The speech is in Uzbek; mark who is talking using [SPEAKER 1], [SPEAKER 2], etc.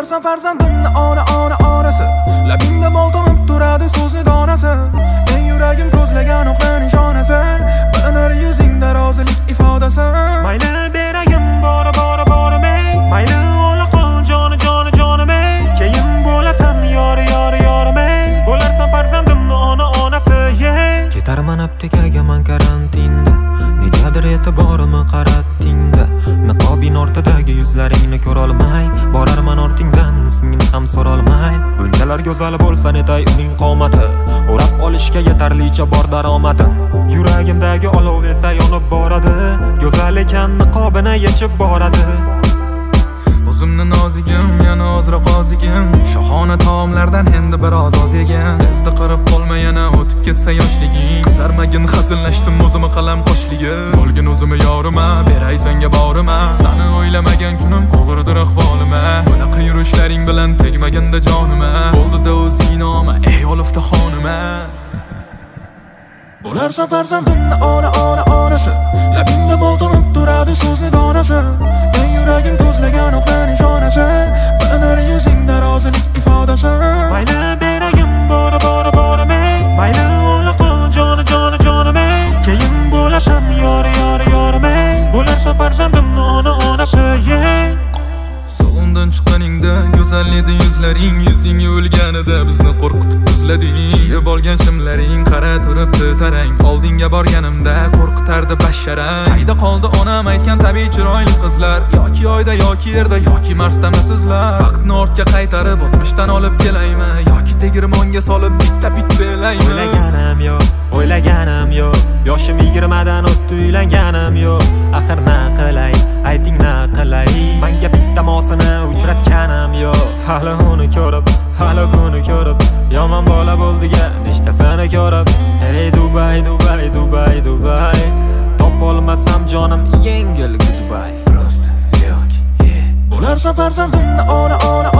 [SPEAKER 1] Bo'larsan farzandimni onasi labingda mol tomib turadi so'zni donasi eng yuragim ko'zlagan o'qda nishonasi bilinar yuzingda rozilik ifodasi mayli beragim borimay mayli o'la qol jonim keyin bo'lasan yorimay bo'larsan farzandimni onasi ketarman aptekaga man karantinda negadir e'tiborimni qaratdingda niqobing ortidagi yuzlaringni ko'rolmay borarman ortingdan ismingni ham so'rolmay bunchalar go'zal bo'lsa netay uning qomati o'rab olishga yetarlicha bor daromadim yuragimdagi olov esa yonib boradi go'zal ekan niqobini yechib boradi o'zimni nozigim yana ozroq ozigim shohona taomlardan endi biroz oz yegan tezda qirib qolma yana o'tib ketsa yoshliging qisarmagin hazillashdim o'zimni qalam qo'shligim olgin o'zimni yorima beray senga borima sani o'ylamagan kunim og'irdir ahvolima bunaqa yurishlaring bilan tegmaganda jonima bo'ldida o'zing noma ey olifta xonima bo'larsan farzandimni onasi labingda mol tomib turadi so'zni donasi eng yuragim ko'zlagan o'qda nishonasi bilinar yuzingda rozilik ifodasi mayli beragim borimay mayli o'la qol jonim keyin bo'lasan yorimay bo'larsan farzandimni onasi So'ndan chiqqaningda go'zal edi yuzlaring yuzing o'lganida bizni qo'rqitib tuzlading yeb olgan shimlaring qara turibdi tarang oldinga borganimda qo'rqitardi basharang qayda qoldi onam aytgan tabiiy chiroyli qizlar yoki oyda yoki yerda yoki marsdamasizlar vaqtni ortga qaytarib o'tmishdan olib kelaymi yoki tegirmonga solib bitta elaymi o'ylaganim yo'q yoshim 20dan o'tdi uylanganim yo'q axir na qilay ayting na qilay menga bitta mosini uchratganim yo'q hali uni ko'rib hali buni ko'rib yomon bola bo'ldiga nechtasini ko'rib hey Dubay topolmasam jonim yengil goodbye
[SPEAKER 2] Просто yo'q bo'larsan farzandimni